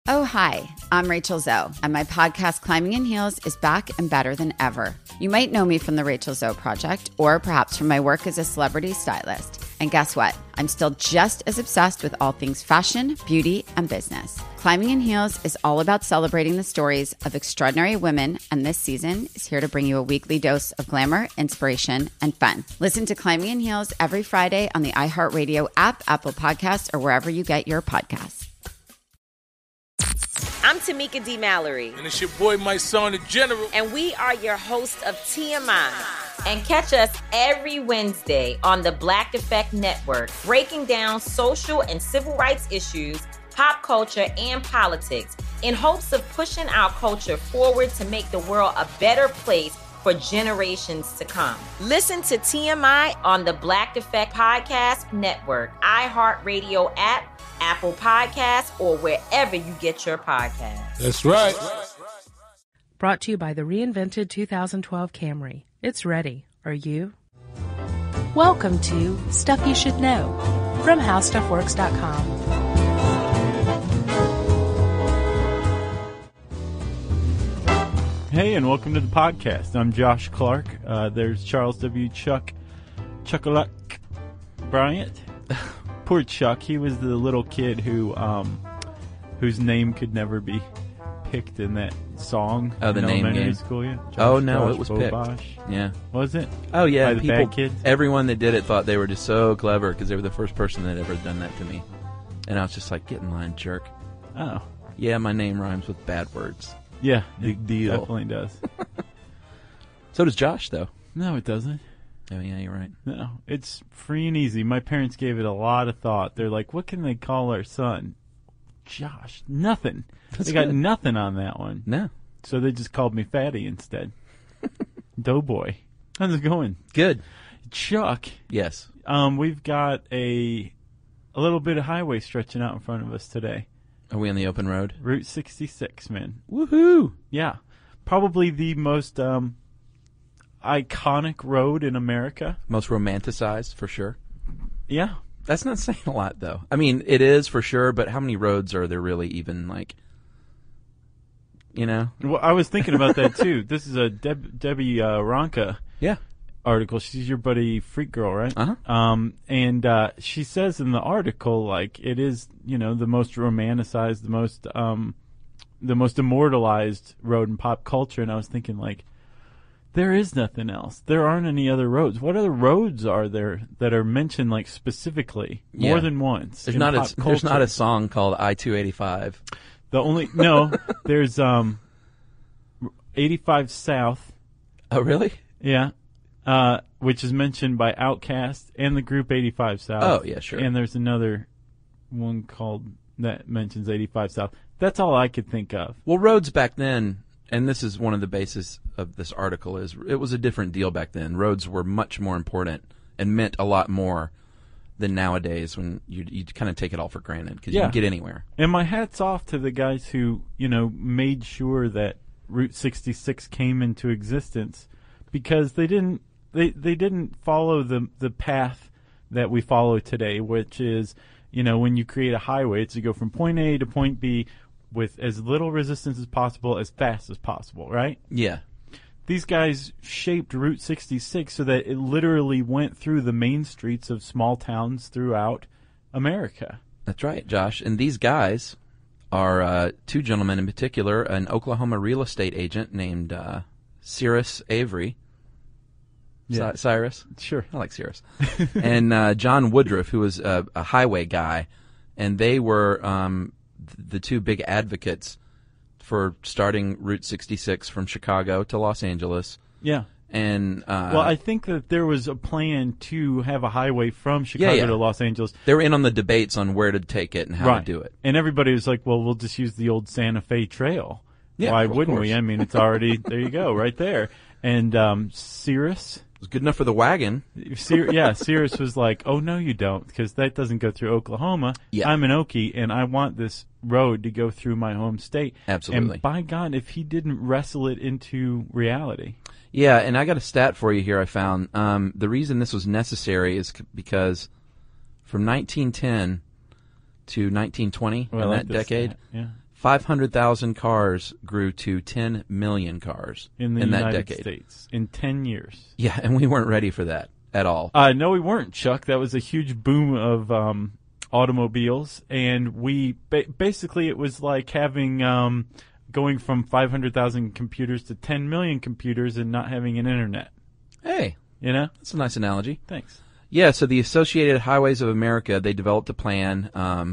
Oh, hi, I'm Rachel Zoe, and my podcast, Climbing in Heels, is back and better than ever. You might know me from the Rachel Zoe Project, or perhaps from my work as a celebrity stylist. And guess what? I'm still just as obsessed with all things fashion, beauty, and business. Climbing in Heels is all about celebrating the stories of extraordinary women, and this season is here to bring you a weekly dose of glamour, inspiration, and fun. Listen to Climbing in Heels every Friday on the iHeartRadio app, Apple Podcasts, or wherever you get your podcasts. I'm Tamika D. Mallory. And it's your boy, my son, the General. And we are your hosts of TMI. And catch us every Wednesday on the Black Effect Network, breaking down social and civil rights issues, pop culture, and politics in hopes of pushing our culture forward to make the world a better place for generations to come. Listen to TMI on the Black Effect Podcast Network, iHeartRadio app, Apple Podcasts, or wherever you get your podcasts. That's right. Brought to you by the reinvented 2012 Camry. It's ready. Are you? Welcome to Stuff You Should Know from HowStuffWorks.com. Hey, and welcome to the podcast. I'm Josh Clark. There's Charles W. Chuck-a-Luck Bryant. Poor Chuck. He was the little kid who, whose name could never be picked in that song. Oh, the name game. School, yeah? It was picked. Yeah. Was it? Oh, yeah. By the bad kids? Everyone that did it thought they were just so clever because they were the first person that ever done that to me. And I was just like, get in line, jerk. Oh. Yeah, my name rhymes with bad words. Yeah. Big deal. Definitely does. So does Josh, though. No, it doesn't. Oh, yeah, you're right. No, it's free and easy. My parents gave it a lot of thought. They're like, what can they call our son? Josh. Nothing. They got nothing on that one. No. So they just called me Fatty instead. Doughboy. How's it going? Good. Chuck. Yes. We've got a little bit of highway stretching out in front of us today. Are we on the open road? Route 66, man. Woohoo! Yeah. Probably the most iconic road in America. Most romanticized, for sure. Yeah. That's not saying a lot, though. I mean, it is for sure, but how many roads are there really even, like, you know? Well, I was thinking about that, too. This is a Debbie Ronka article. She's your buddy Freak Girl, right? Uh-huh. And she says in the article, like, it is, you know, the most romanticized, the most immortalized road in pop culture. And I was thinking, like, there is nothing else. There aren't any other roads. What other roads are there that are mentioned, like, specifically more than once? There's not a song called I-285. There's 85 South. Oh, really? Yeah. Which is mentioned by Outkast and the group 85 South. Oh, yeah, sure. And there's another one called that mentions 85 South. That's all I could think of. Well, roads back then, and this is one of the basis of this article, is it was a different deal back then. Roads were much more important and meant a lot more than nowadays when you kind of take it all for granted because you can get anywhere. And my hat's off to the guys who, you know, made sure that Route 66 came into existence because they didn't follow the path that we follow today, which is, you know, when you create a highway, it's to go from point A to point B with as little resistance as possible, as fast as possible, right? Yeah. These guys shaped Route 66 so that it literally went through the main streets of small towns throughout America. That's right, Josh. And these guys are two gentlemen in particular, an Oklahoma real estate agent named Cyrus Avery. Yeah. Cyrus? Sure. I like Cyrus. And John Woodruff, who was a highway guy. And they were the two big advocates for starting Route 66 from Chicago to Los Angeles. Yeah. And well, I think that there was a plan to have a highway from Chicago to Los Angeles. They were in on the debates on where to take it and how to do it. And everybody was like, well, we'll just use the old Santa Fe Trail. Yeah, why wouldn't we? I mean, it's already, there you go, right there. And Cyrus... It was good enough for the wagon. Cyrus was like, oh, no, you don't, because that doesn't go through Oklahoma. Yeah. I'm an Okie, and I want this road to go through my home state. Absolutely. And by God, if he didn't wrestle it into reality. Yeah, and I got a stat for you here I found. The reason this was necessary is because from 1910 to 1920, in that decade, 500,000 cars grew to 10 million cars in the that United decade. States in 10 years. Yeah, and we weren't ready for that at all. No, we weren't, Chuck. That was a huge boom of automobiles, and we basically it was like having going from 500,000 computers to 10 million computers and not having an internet. Hey, You know? that's a nice analogy. Thanks. Yeah, so the Associated Highways of America, they developed a plan.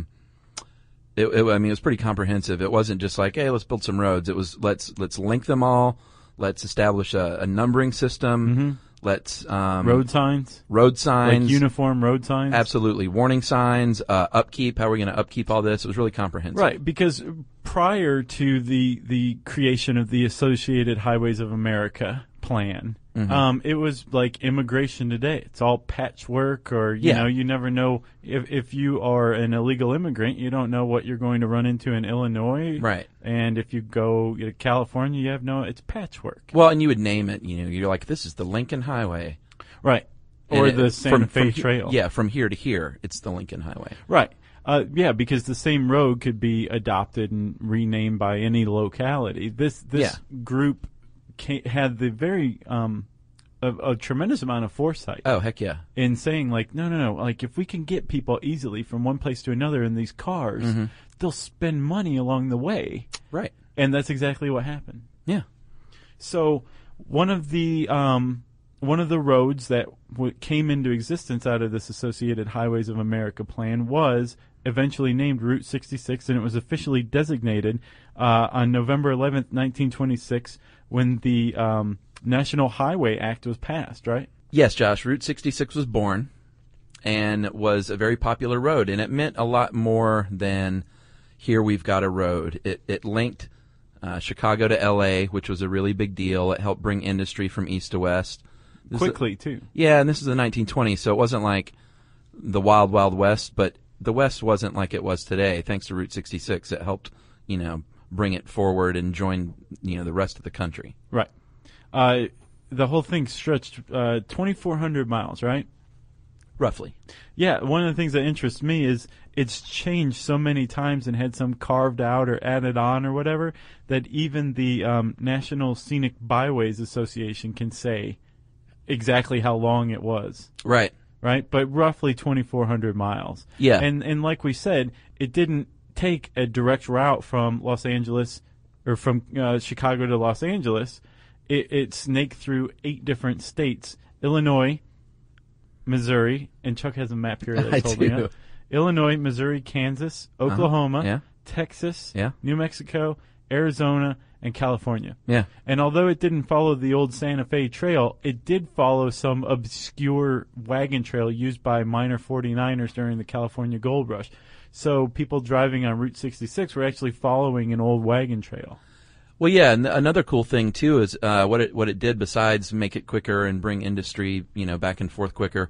It was pretty comprehensive. It wasn't just like, hey, let's build some roads. It was let's link them all. Let's establish a numbering system. Mm-hmm. Let's Road signs, road signs, like uniform road signs. absolutely, warning signs, upkeep. How are we going to upkeep all this? It was really comprehensive. Right, because prior to the creation of the Associated Highways of America plan, it was like immigration today. It's all patchwork, or you Yeah. know, you never know if you are an illegal immigrant, you don't know what you're going to run into in Illinois. Right. And if you go to California, you have it's patchwork. Well, and you would name it. You know, you're like, this is the Lincoln Highway, Right. And Or it- the Santa Fe he- Trail. Yeah, from here to here, it's the Lincoln Highway. Right. Yeah, because the same road could be adopted and renamed by any locality. This Yeah. group had the very a tremendous amount of foresight Oh, heck yeah. in saying like, no, like if we can get people easily from one place to another in these cars, they'll spend money along the way, Right. and that's exactly what happened. Yeah. So one of the roads that came into existence out of this Associated Highways of America plan was eventually named Route 66, and it was officially designated on November 11th, 1926, when the National Highway Act was passed, right? Yes, Josh, Route 66 was born and was a very popular road, and it meant a lot more than here we've got a road. It linked Chicago to L.A., which was a really big deal. It helped bring industry from east to west. Quickly, too. Yeah, and this is the 1920s, so it wasn't like the wild, wild west, but the west wasn't like it was today. Thanks to Route 66, it helped, bring it forward and join, the rest of the country. Right. The whole thing stretched 2,400 miles, right? Roughly. Yeah, one of the things that interests me is it's changed so many times and had some carved out or added on or whatever that even the National Scenic Byways Association can say exactly how long it was. Right. Right? But roughly 2,400 miles. Yeah. And like we said, it didn't take a direct route from Los Angeles or from Chicago to Los Angeles. It snaked through 8 different states: Illinois, Missouri, and Chuck has a map here that I told do. me up. Illinois, Missouri, Kansas, Oklahoma, Yeah. Texas, Yeah. New Mexico, Arizona, and California. Yeah. And although it didn't follow the old Santa Fe Trail, it did follow some obscure wagon trail used by minor 49ers during the California Gold Rush. So people driving on Route 66 were actually following an old wagon trail. Well, yeah, and another cool thing too is what it did besides make it quicker and bring industry, back and forth quicker.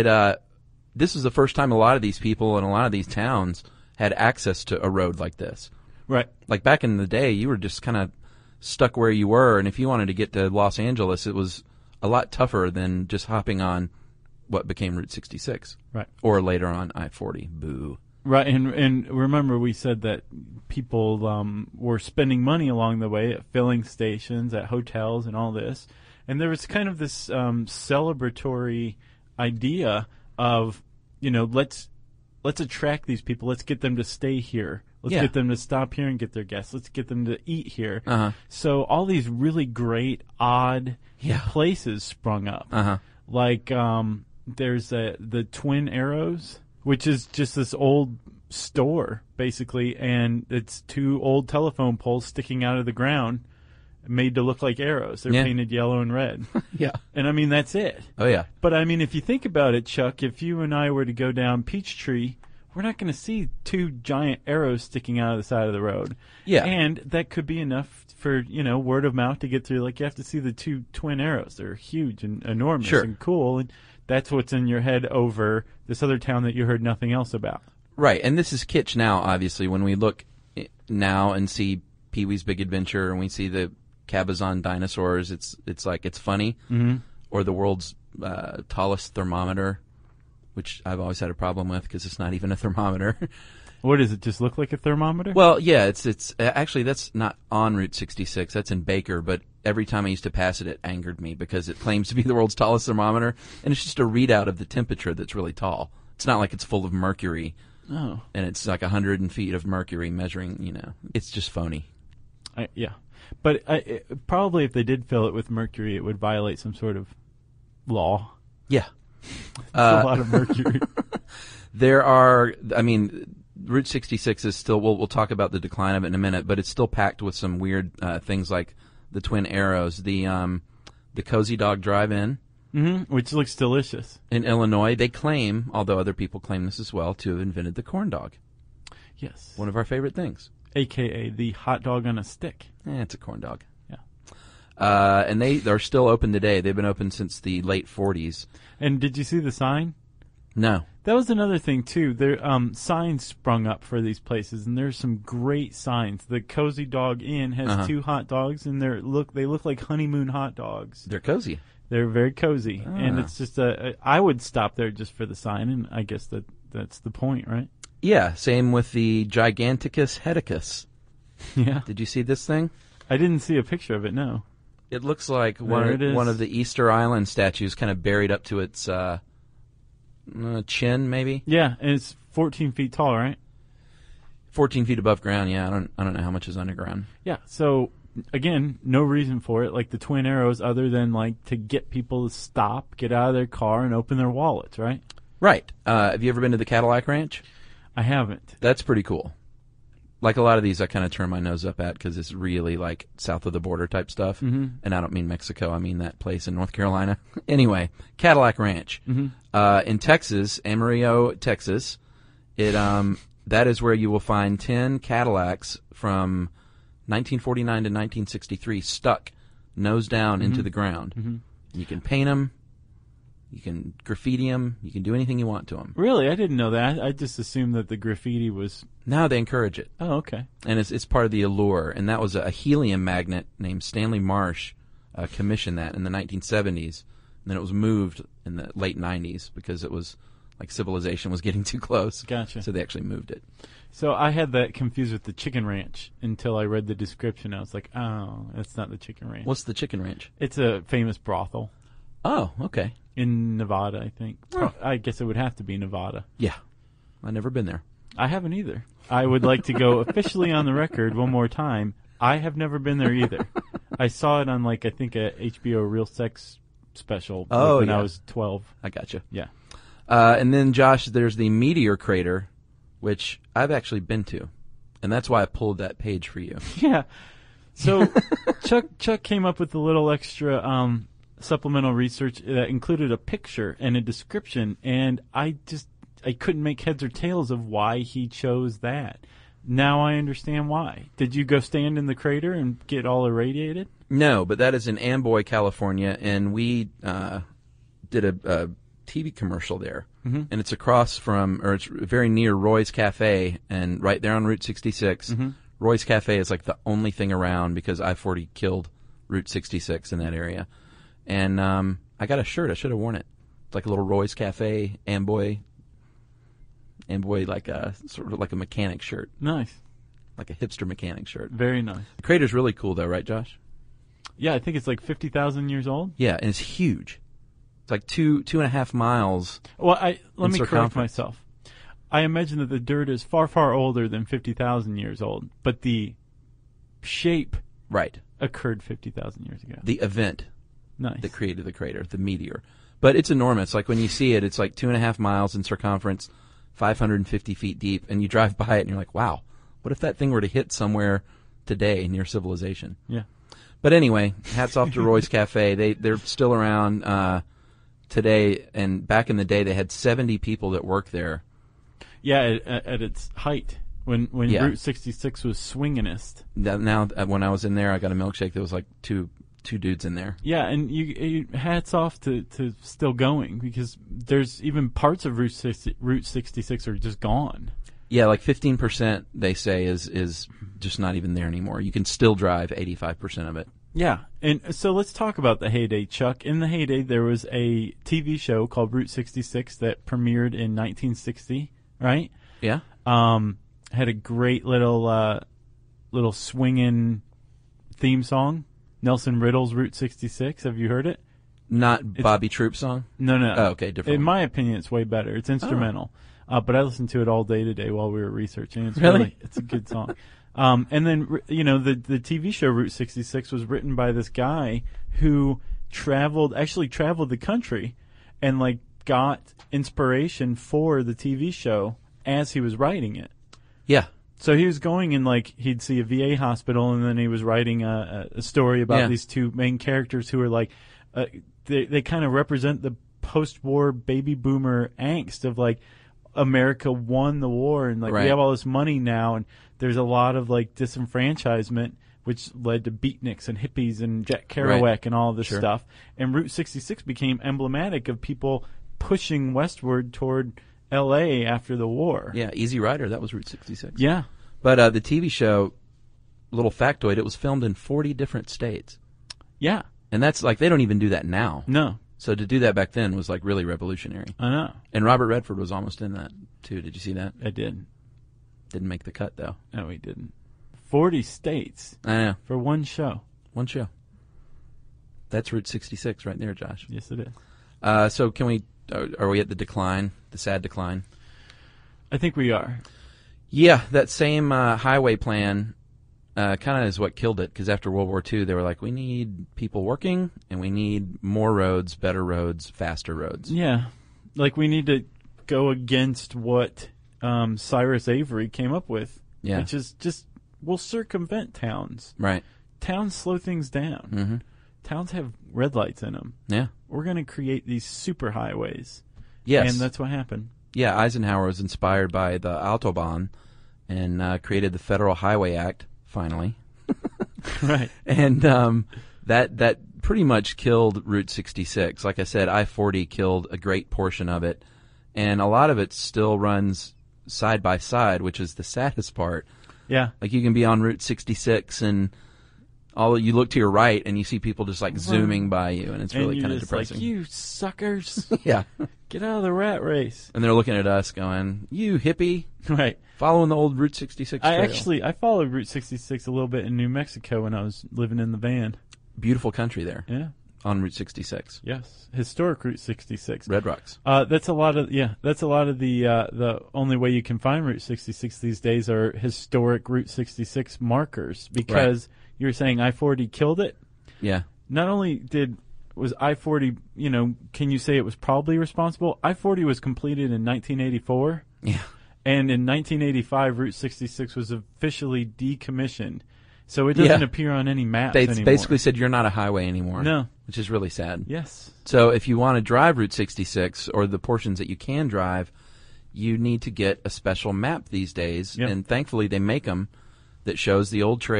This is the first time a lot of these people and a lot of these towns had access to a road like this. Right. Like back in the day, you were just kind of stuck where you were, and if you wanted to get to Los Angeles, it was a lot tougher than just hopping on what became Route 66. Right. Or later on I-40. Boo. Right, and remember we said that people were spending money along the way at filling stations, at hotels, and all this. And there was kind of this celebratory idea of, let's attract these people. Let's get them to stay here. Let's Yeah. get them to stop here and get their guests. Let's get them to eat here. Uh-huh. So all these really great, odd Yeah. places sprung up. Uh-huh. Like there's the Twin Arrows, which is just this old store, basically, and it's 2 old telephone poles sticking out of the ground made to look like arrows. They're Yeah. painted yellow and red. Yeah. And, I mean, that's it. Oh, yeah. But, I mean, if you think about it, Chuck, if you and I were to go down Peachtree, we're not going to see 2 giant arrows sticking out of the side of the road. Yeah. And that could be enough for, word of mouth to get through. Like, you have to see the 2 twin arrows. They're huge and enormous Sure. and cool. And that's what's in your head over this other town that you heard nothing else about. Right, and this is kitsch now, obviously. When we look now and see Pee-wee's Big Adventure and we see the Cabazon dinosaurs, it's like it's funny. Mm-hmm. Or the world's tallest thermometer, which I've always had a problem with because it's not even a thermometer. What does it just look like a thermometer? Well, yeah, it's actually that's not on Route 66. That's in Baker. But every time I used to pass it, it angered me because it claims to be the world's tallest thermometer, and it's just a readout of the temperature that's really tall. It's not like it's full of mercury. Oh. And it's like 100 feet of mercury measuring. It's just phony. Yeah, but probably if they did fill it with mercury, it would violate some sort of law. Yeah. A lot of mercury. There are, Route 66 is still, we'll talk about the decline of it in a minute, but it's still packed with some weird things like the Twin Arrows, the Cozy Dog Drive-In. Mm-hmm, which looks delicious. In Illinois, they claim, although other people claim this as well, to have invented the corn dog. Yes. One of our favorite things. AKA the hot dog on a stick. It's a corn dog. Yeah. And they're still open today. They've been open since the late 40s. And did you see the sign? No. That was another thing, too. There signs sprung up for these places, and there's some great signs. The Cozy Dog Inn has 2 hot dogs, and they look like honeymoon hot dogs. They're cozy. They're very cozy. And it's just I would stop there just for the sign, and I guess that's the point, right? Yeah, same with the Giganticus Heticus. Yeah. Did you see this thing? I didn't see a picture of it, no. It looks like one of the Easter Island statues kind of buried up to its chin, maybe? Yeah, and it's 14 feet tall, right? 14 feet above ground, yeah. I don't know how much is underground. Yeah, so, again, no reason for it, like the Twin Arrows, other than, like, to get people to stop, get out of their car, and open their wallets, right? Right. Have you ever been to the Cadillac Ranch? I haven't. That's pretty cool. Like a lot of these, I kind of turn my nose up at because it's really like south of the border type stuff. Mm-hmm. And I don't mean Mexico. I mean that place in North Carolina. Anyway, Cadillac Ranch. Mm-hmm. In Texas, Amarillo, Texas, that is where you will find 10 Cadillacs from 1949 to 1963 stuck nose down into the ground. Mm-hmm. You can paint them. You can graffiti them. You can do anything you want to them. Really? I didn't know that. I just assumed that the graffiti was... Now they encourage it. Oh, okay. And it's part of the allure. And that was a helium magnet named Stanley Marsh commissioned that in the 1970s. And then it was moved in the late 90s because it was like civilization was getting too close. Gotcha. So they actually moved it. So I had that confused with the Chicken Ranch until I read the description. I was like, oh, that's not the Chicken Ranch. What's the Chicken Ranch? It's a famous brothel. Oh, okay. In Nevada, I think. I guess it would have to be Nevada. Yeah. I've never been there. I haven't either. I would like to go officially on the record one more time. I have never been there either. I saw it on, I think a HBO Real Sex special when I was 12. I gotcha. Yeah. And then, Josh, there's the Meteor Crater, which I've actually been to. And that's why I pulled that page for you. Yeah. So Chuck came up with a little extra supplemental research that included a picture and a description, and I couldn't make heads or tails of why he chose that. Now I understand why. Did you go stand in the crater and get all irradiated? No, but that is in Amboy, California, and we did a TV commercial there. Mm-hmm. And it's it's very near Roy's Cafe, and right there on Route 66. Mm-hmm. Roy's Cafe is like the only thing around because I-40 killed Route 66 in that area. And I got a shirt. I should have worn it. It's like a little Roy's Cafe, Amboy, like sort of like a mechanic shirt. Nice. Like a hipster mechanic shirt. Very nice. The crater's really cool, though, right, Josh? Yeah, I think it's like 50,000 years old. Yeah, and it's huge. It's like 2.5 miles. Well, let me correct myself. I imagine that the dirt is far, far older than 50,000 years old, but the shape occurred 50,000 years ago. The event that created the crater, the meteor. But it's enormous. Like when you see it, it's like 2.5 miles in circumference, 550 feet deep, and you drive by it and you're like, wow, what if that thing were to hit somewhere today near civilization? Yeah. But anyway, hats off to Roy's Cafe. They're still around today, and back in the day they had 70 people that worked there. Yeah, at its height, when Route 66 was swinginest. Now, when I was in there, I got a milkshake. There was like two dudes in there. Yeah, and you hats off to still going, because there's even parts of Route 66 are just gone. Yeah, like 15% they say is just not even there anymore. You can still drive 85% of it. Yeah, and so let's talk about the heyday, Chuck. In the heyday, there was a TV show called Route 66 that premiered in 1960, right? Yeah. had a great little swinging theme song. Nelson Riddle's Route 66. Have you heard it? Not Bobby Troop's song? No. Oh, okay, different. In my opinion, it's way better. It's instrumental. But I listened to it all day today while we were researching. It's Really? It's a good song. And then, the TV show Route 66 was written by this guy who actually traveled the country and, like, got inspiration for the TV show as he was writing it. Yeah. So he was going and, like, he'd see a VA hospital, and then he was writing a story about these two main characters who are, like, they kind of represent the post-war baby boomer angst of, like, America won the war, and, like, we have all this money now, and there's a lot of, like, disenfranchisement, which led to beatniks and hippies and Jack Kerouac and all this stuff. And Route 66 became emblematic of people pushing westward toward L.A. after the war. Yeah, Easy Rider, that was Route 66. Yeah. But the TV show, little factoid, it was filmed in 40 different states. Yeah. And that's, like, they don't even do that now. No. So to do that back then was, like, really revolutionary. I know. And Robert Redford was almost in that, too. Did you see that? I did. Didn't make the cut, though. No, he didn't. 40 states I know. for one show. One show. That's Route 66 right there, Josh. Yes, it is. So can we, are we at the decline, the sad decline? I think we are. Yeah, that same highway plan kind of is what killed it, because after World War II, they were like, we need people working, and we need more roads, better roads, faster roads. Yeah. Like, we need to go against what Cyrus Avery came up with, which is just, we'll circumvent towns. Right. Towns slow things down. Mm-hmm. Towns have red lights in them. Yeah. We're going to create these super highways. Yes. And that's what happened. Yeah, Eisenhower was inspired by the Autobahn and created the Federal Highway Act, finally. Right. And that pretty much killed Route 66. Like I said, I-40 killed a great portion of it, and a lot of it still runs side by side, which is the saddest part. Yeah. Like, you can be on Route 66 and you look to your right and you see people just, like, zooming by you, and it's really kind of depressing. Like, you suckers. Yeah. Get out of the rat race. And they're looking at us going, you hippie. Right. Following the old Route 66 trail. I followed Route 66 a little bit in New Mexico when I was living in the van. Beautiful country there. Yeah. On Route 66. Yes. Historic Route 66. Red Rocks. That's a lot of the only way you can find Route 66 these days are historic Route 66 markers, because you were saying I-40 killed it. Yeah. Not only was I-40, can you say it was probably responsible? I-40 was completed in 1984. Yeah. And in 1985, Route 66 was officially decommissioned. So it doesn't appear on any maps They anymore. basically said you're not a highway anymore. No. Which is really sad. Yes. So if you want to drive Route 66, or the portions that you can drive, you need to get a special map these days. Yep. And thankfully they make them that shows the old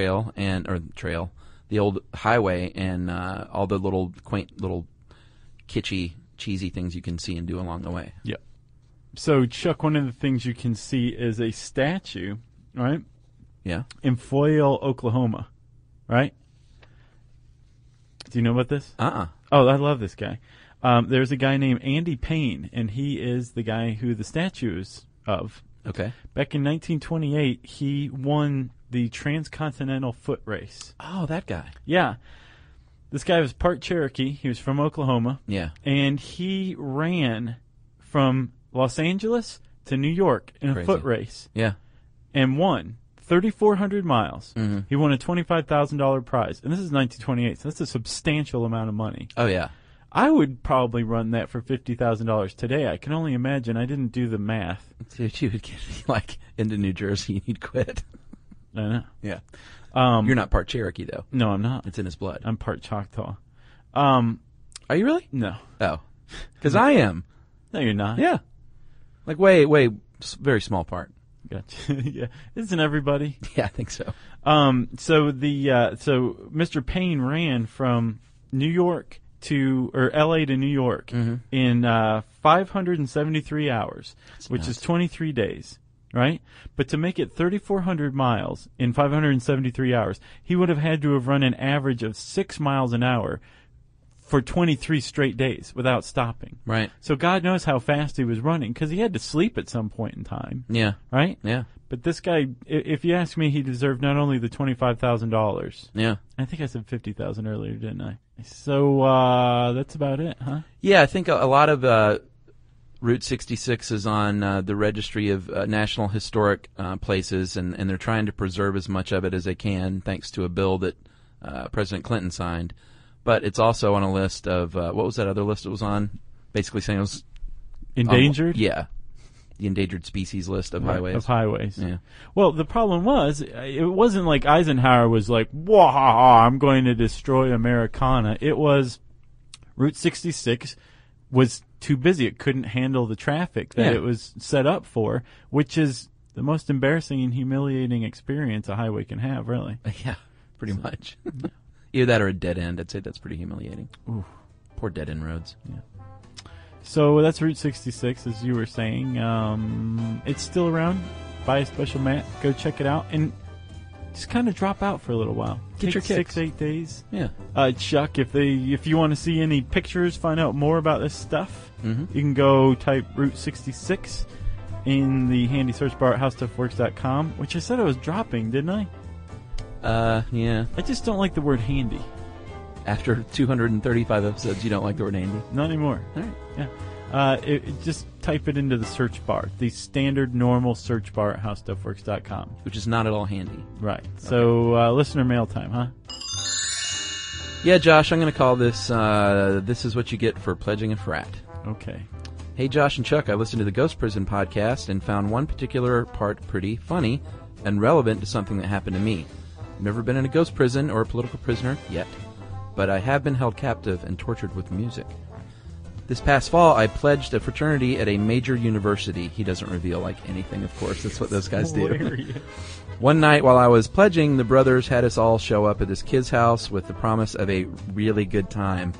the old highway, and all the little quaint, little kitschy, cheesy things you can see and do along the way. Yep. So, Chuck, one of the things you can see is a statue, right? Yeah. In Foyle, Oklahoma, right? Do you know about this? Oh, I love this guy. There's a guy named Andy Payne, and he is the guy who the statue is of. Okay. Back in 1928, he won the Transcontinental Foot Race. Oh, that guy. Yeah. This guy was part Cherokee. He was from Oklahoma. Yeah. And he ran from Los Angeles to New York in a foot race. Yeah. And won 3,400 miles. Mm-hmm. He won a $25,000 prize. And this is 1928, so that's a substantial amount of money. Oh, yeah. I would probably run that for $50,000 today. I can only imagine. I didn't do the math. Dude, you would get, like, into New Jersey, you'd quit. I know. Yeah. You're not part Cherokee, though. No, I'm not. It's in his blood. I'm part Choctaw. Are you really? No. Oh. Because I am. No, you're not. Yeah. Like, very small part. Gotcha. Yeah. Isn't everybody? Yeah, I think so. So Mr. Payne ran from New York or L.A. to New York in 573 hours, which is 23 days, right? But to make it 3,400 miles in 573 hours, he would have had to have run an average of 6 miles an hour for 23 straight days without stopping. Right. So God knows how fast he was running because he had to sleep at some point in time. Yeah. Right? Yeah. But this guy, if you ask me, he deserved not only the $25,000. Yeah. I think I said $50,000 earlier, didn't I? So that's about it, huh? Yeah, I think a lot of Route 66 is on the Registry of National Historic Places, and they're trying to preserve as much of it as they can, thanks to a bill that President Clinton signed. But it's also on a list of what was that other list it was on? Basically saying it was endangered. Yeah. The endangered species list of highways. Of highways. Yeah. Well, the problem was, it wasn't like Eisenhower was like, "Wah, I'm going to destroy Americana." It was Route 66 was too busy. It couldn't handle the traffic that it was set up for, which is the most embarrassing and humiliating experience a highway can have, really. Yeah, pretty much. Either that or a dead end. I'd say that's pretty humiliating. Ooh. Poor dead end roads. Yeah. So that's Route 66, as you were saying. It's still around. Buy a special mat. Go check it out. And just kind of drop out for a little while. Get your kicks. 6-8 days. Yeah. Chuck, if you want to see any pictures, find out more about this stuff, Mm-hmm. you can go type Route 66 in the handy search bar at howstuffworks.com, which I said I was dropping, didn't I? Yeah. I just don't like the word handy. After 235 episodes, you don't like the word handy? Not anymore. All right. Yeah. Just type it into the search bar, the standard normal search bar at howstuffworks.com. Which is not at all handy. Right. So listener mail time, huh? Yeah, Josh, I'm going to call this, this is what you get for pledging a frat. Okay. Hey, Josh and Chuck, I listened to the Ghost Prison podcast and found one particular part pretty funny and relevant to something that happened to me. I've never been in a ghost prison or a political prisoner yet, but I have been held captive and tortured with music. This past fall, I pledged a fraternity at a major university. He doesn't reveal, anything, of course. That's what those guys do. One night while I was pledging, the brothers had us all show up at this kid's house with the promise of a really good time.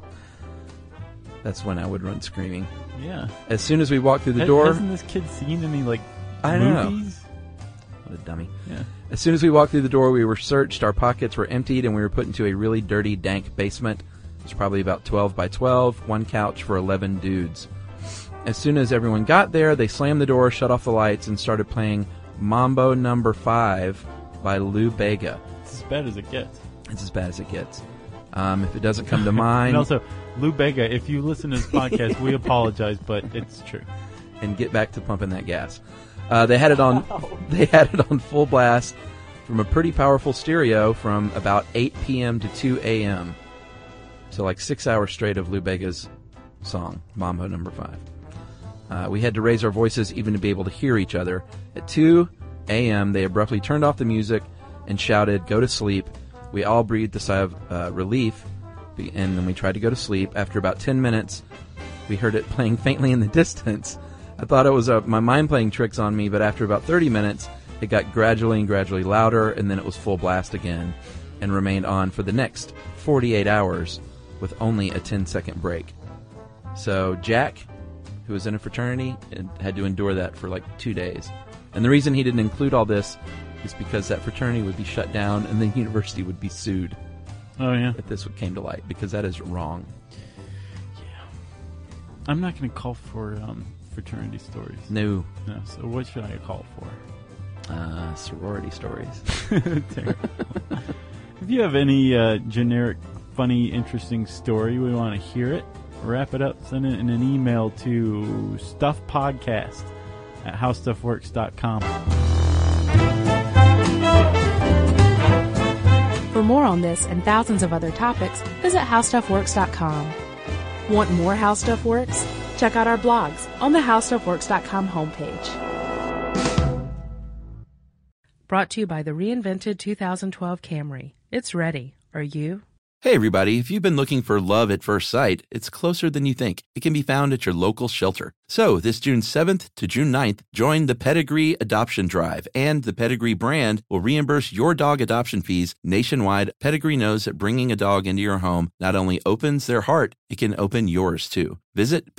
That's when I would run screaming. Yeah. As soon as we walked through the door... Hasn't this kid seen any, I know. movies? What a dummy. Yeah. As soon as we walked through the door, we were searched, our pockets were emptied, and we were put into a really dirty, dank basement. It was probably about 12 by 12, one couch for 11 dudes. As soon as everyone got there, they slammed the door, shut off the lights, and started playing Mambo No. 5 by Lou Bega. It's as bad as it gets. It's as bad as it gets. If it doesn't come to mind... And also, Lou Bega, if you listen to this podcast, we apologize, but it's true. And get back to pumping that gas. They had it on. They had it on full blast from a pretty powerful stereo from about 8 p.m. to 2 a.m. So 6 hours straight of Lou Bega's song, Mambo No. 5. We had to raise our voices even to be able to hear each other. At 2 a.m., they abruptly turned off the music and shouted, "Go to sleep." We all breathed a sigh of relief, and then we tried to go to sleep. After about 10 minutes, we heard it playing faintly in the distance. I thought it was my mind playing tricks on me, but after about 30 minutes, it got gradually louder, and then it was full blast again, and remained on for the next 48 hours with only a 10-second break. So Jack, who was in a fraternity, had to endure that for 2 days. And the reason he didn't include all this is because that fraternity would be shut down and the university would be sued. Oh, yeah? If this came to light, because that is wrong. Yeah. I'm not going to call for fraternity stories. No. So what should I call for? Sorority stories. Terrible. If you have any generic, funny, interesting story, we want to hear it. Wrap it up. Send it in an email to stuffpodcast@howstuffworks.com. For more on this and thousands of other topics, visit howstuffworks.com. Want more How Stuff Works? Check out our blogs on the howstuffworks.com homepage. Brought to you by the reinvented 2012 Camry. It's ready. Are you? Hey everybody, if you've been looking for love at first sight, it's closer than you think. It can be found at your local shelter. So, this June 7th to June 9th, join the Pedigree Adoption Drive, and the Pedigree brand will reimburse your dog adoption fees nationwide. Pedigree knows that bringing a dog into your home not only opens their heart, it can open yours too. Visit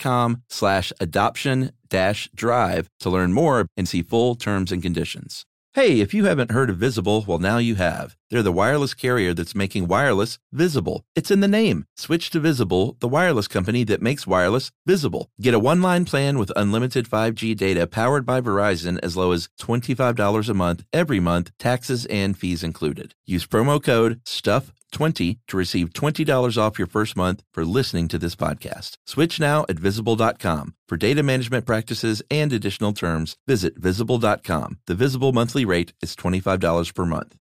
pedigree.com/adoption-drive to learn more and see full terms and conditions. Hey, if you haven't heard of Visible, well, now you have. They're the wireless carrier that's making wireless visible. It's in the name. Switch to Visible, the wireless company that makes wireless visible. Get a one-line plan with unlimited 5G data powered by Verizon as low as $25 a month, every month, taxes and fees included. Use promo code STUFF20 to receive $20 off your first month for listening to this podcast. Switch now at Visible.com. For data management practices and additional terms, visit Visible.com. The Visible monthly rate is $25 per month.